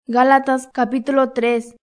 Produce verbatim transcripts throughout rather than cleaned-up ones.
Gálatas capítulo tres.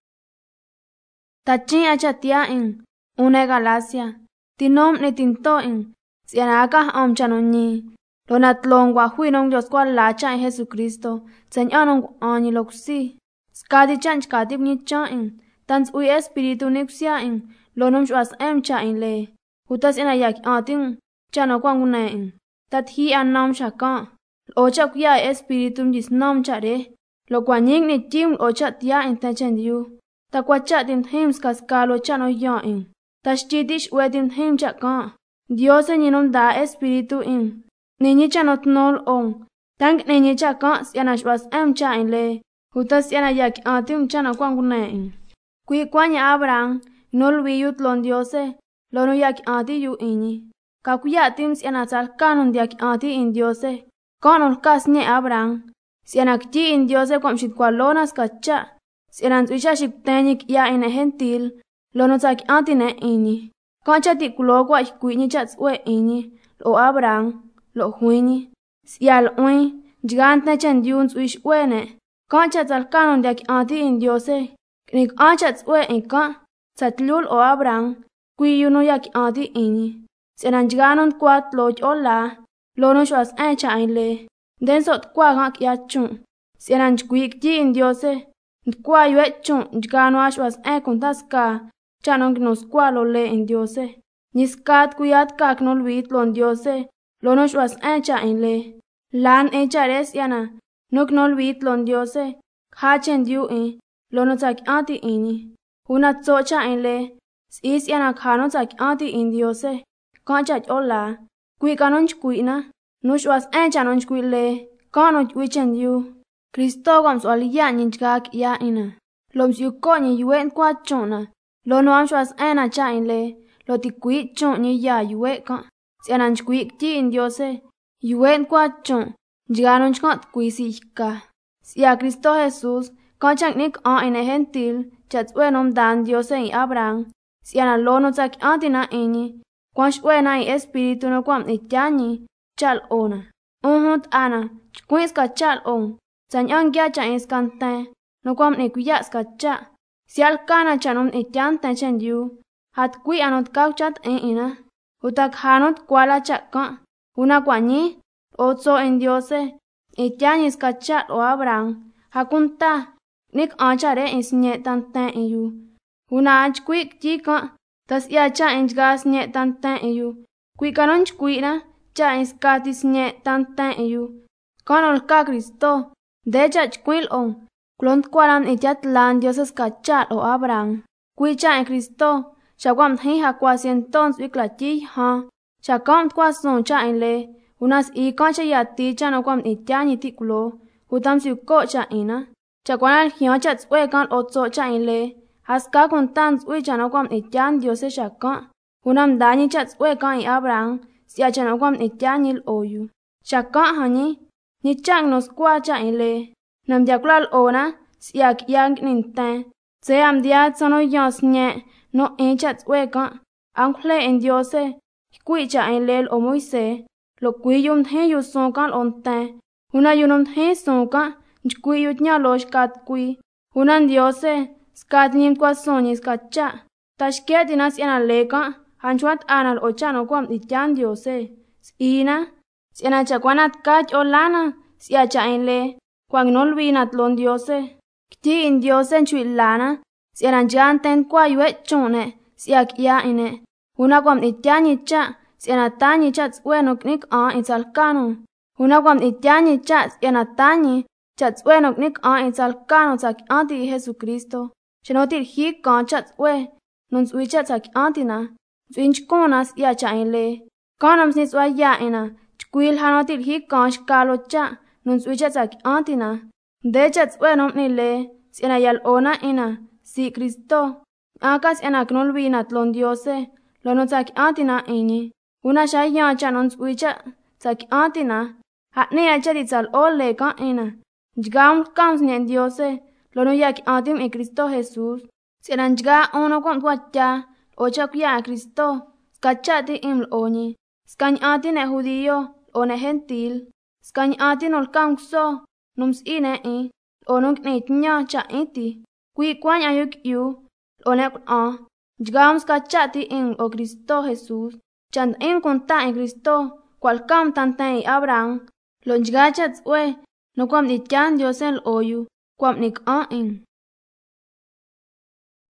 Tachin achatiain, une Galacia, tinom ni tintoin, sianaka om chanoni, lonatlong wa huinong Dios kwa lacha en Jesucristo, señanong ani loksi, skadi chan skadi ni chain, tans ui espiritu nixyain, lonom shwas em chain le, hutas inayak atin, chano kwang unain, tat hi anam shaka, ocha kuya espiritu jis nom chare, lo kwanying ni tim ocha tia in tachen yu, ta kwacha tin hims kaskalo chano yain, tashtitish wetin him chaka, Dios ninom da espiritu in, niñi chanot nol on, tank niñi chaka sianash was em chain le, hutas inayak atin chano kwang unain. Kui kwanya Abraham, nol wiyut lon Diose, lono yak ati yu ini. Kakuya tim sianasal kanon yak ati in Diose, kanon kas nye Abraham. Sianakti in Diose kwam shit kwa lonas kacha, sianan uisha ship tenik ya ine gentil, lono sak ati ne ini. Kancha ti kulo kwa ikui chats we ini, lo Abraham, lo huini. Sial ui, jigant ne chen diuns uish wene, kancha tal kanon yak ati in Diose. Nik anchats we inka, satlul o Abraham, kui yuno yak ati ini. Sianan jiganon kwat loj ola, lono shwas encha inle. Den sot kwa gak ya chun, sianan jkuik ji in Diose, nkwa yue chun jigano ashwas en kuntaska, chanong nos kwa lo le in Diose. Niskat kuyat kak nol wit lon Diose, lono shwas encha inle. Lan encha res yana, nuk nol wit lon Diose, hachen diu in. Lono tak anti ini, una tsocha inle, is yana kano tak anti in Diose, kancha ola, kui kanon chkuina, nush was encha non chkuile, kano chwichen yu, Kristo gams wali ya ninchgak ya ina, loms yu konyi yuen kwa chona, lono am shwas ena cha inle, lo ti kui chon ni ya yue kan, sianan chkuik ti in Diose, yuen kwa chon, jiganon chkant kui sika, siya Kristo Jesus, kanchang nik a ine gentil, chats wenom dan Dios en Abraham, siana lono tak antina ini, kwansh wena i espiritu no kwam ityani, chal ona. Unhut ana, chkwins ka chal on, sanyang gya cha inskanten, no kwam ikuyas ka cha, sial kana chanom ityan tenchen yu, hat kui anot kau chat en ina, utak hanot kwala chak ka, una kwanyi, otso en Diose, ityanis ka chal o Abraham, hakunta, nik anchare insnye tanten iyu. Una anch kwik jika, tas ya cha inchgas nye tanten iyu. Kwik anonch kwina, cha inskatis nye tanten iyu. Kanol ka Kristo, decha chkwil on, klont kwalan ityat lan Dioses kachal o Abraham. Kwi cha en Kristo, shakwam hi hakwa sientons wiklati ha, shakam kwa son cha en le, unas i kancha yati cha no kwam ityani tikulo, hutam si ko cha ina. Chakwanal hiyan chats we kan otso cha inle, haska kun tans we chano kwam ityan Diose shaka, unam dani chats we kan i Abraham, siya chano kwam ityan il oyu. Shaka hani, ni chang nos kwa cha inle, nam diakulal ona, siya kiyang ninten, se am diat sono yons nye, no in chats we kan, ankle in Diose, kui cha inle o Moise, lo kui yum the yu son kan onten, una yunum the son kan, Chkui yutnya losh kat kui, unan Diose, skat nim kwa sonis kacha, tashket inas yana leka, hanchwat anal ochano kwam ityan Diose, ina, siana chakwanat kach olana, siya cha inle, kwang nolwinat lon Diose, kti in Diose nchui lana, siana janten kwa yue chone, siya kya ine, una kwam ityan icha, siana tanyi chats wenok nik a itzalkano, una kwam ityan icha, siana tanyi, chats we nok nik a insal kano sak anti Jesucristo, chenotir hi kan chats we, non sui chats sak antina, swinch konas ya cha inle, kanam snis wa ya ina, chkwil hanotir hi kan shkalo cha, non sui chats sak antina, de chats we nom nile, siena yal ona ina, si Cristo, akas ena knolwinat lon Diose, lono sak antina ini, una sha ya cha non sui chat sak antina, hatne ya charitzal ole kan ina, Jgam kams nyen Diose, lono yak antim e Cristo Jesus. Sianan jga ono kwam kwacha, ocha kuya a Cristo, skachati im oni. Skany antin e judío, one gentil. Skany antin ol kamso, nums ine i. onung nit nya cha iti kwi kwany ayuk yu onek a jgams ka cha ti in o Cristo Jesús chand in kunta in Cristo kwal kam tanten i Abraham lo njga cha tswe no kwam di chan Dios el oyu kwam nik a in